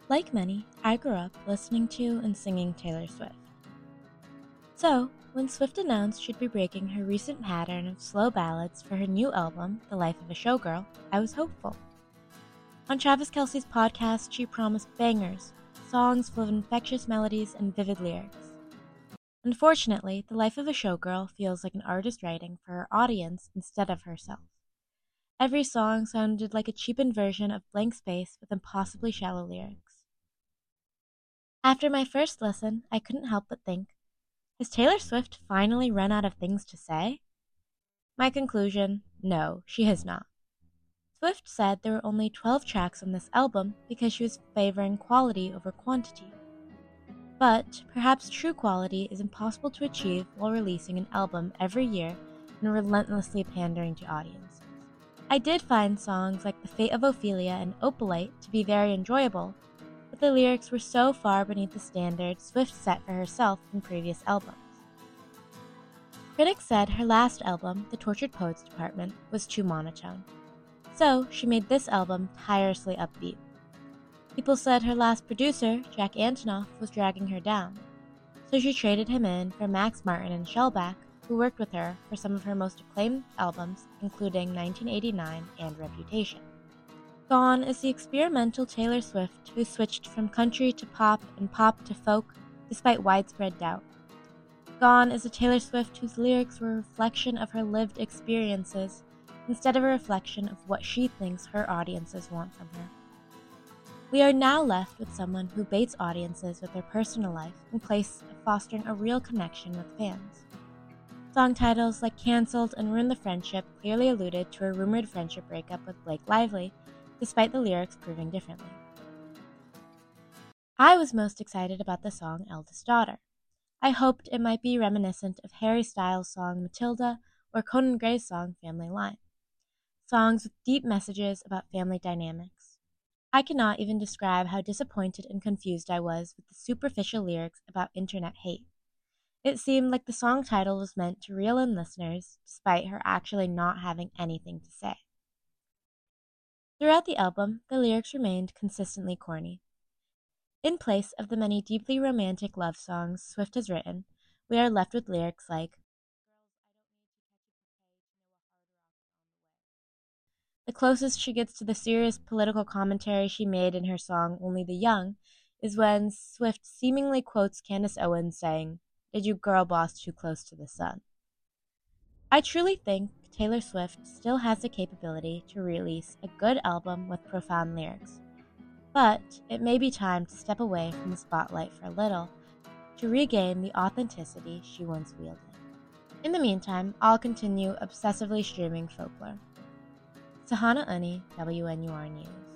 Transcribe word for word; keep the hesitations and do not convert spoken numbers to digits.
Like many, I grew up listening to and singing Taylor Swift. So, when Swift announced she'd be breaking her recent pattern of slow ballads for her new album, The Life of a Showgirl, I was hopeful. On Travis Kelce's podcast, she promised bangers, songs full of infectious melodies and vivid lyrics. Unfortunately, The Life of a Showgirl feels like an artist writing for her audience instead of herself. Every song sounded like a cheapened version of Blank Space with impossibly shallow lyrics. After my first listen, I couldn't help but think, has Taylor Swift finally run out of things to say? My conclusion, no, she has not. Swift said there were only twelve tracks on this album because she was favoring quality over quantity. But perhaps true quality is impossible to achieve while releasing an album every year and relentlessly pandering to audiences. I did find songs like The Fate of Ophelia and Opalite to be very enjoyable, but the lyrics were so far beneath the standards Swift set for herself in previous albums. Critics said her last album, The Tortured Poets Department, was too monotone, so she made this album tirelessly upbeat. People said her last producer, Jack Antonoff, was dragging her down, so she traded him in for Max Martin and Shellback, who worked with her for some of her most acclaimed albums, including nineteen eighty-nine and Reputation. Gone is the experimental Taylor Swift who switched from country to pop and pop to folk despite widespread doubt. Gone is a Taylor Swift whose lyrics were a reflection of her lived experiences instead of a reflection of what she thinks her audiences want from her. We are now left with someone who baits audiences with their personal life in place of fostering a real connection with fans. Song titles like Cancelled and Ruin the Friendship clearly alluded to her rumored friendship breakup with Blake Lively, despite the lyrics proving differently. I was most excited about the song Eldest Daughter. I hoped it might be reminiscent of Harry Styles' song Matilda or Conan Gray's song Family Line, songs with deep messages about family dynamics. I cannot even describe how disappointed and confused I was with the superficial lyrics about internet hate. It seemed like the song title was meant to reel in listeners, despite her actually not having anything to say. Throughout the album, the lyrics remained consistently corny. In place of the many deeply romantic love songs Swift has written, we are left with lyrics like, the closest she gets to the serious political commentary she made in her song Only the Young is when Swift seemingly quotes Candace Owens saying, "Did you girl boss too close to the sun?" I truly think Taylor Swift still has the capability to release a good album with profound lyrics, but it may be time to step away from the spotlight for a little to regain the authenticity she once wielded. In the meantime, I'll continue obsessively streaming folklore. Sahana Uni, W N U R News.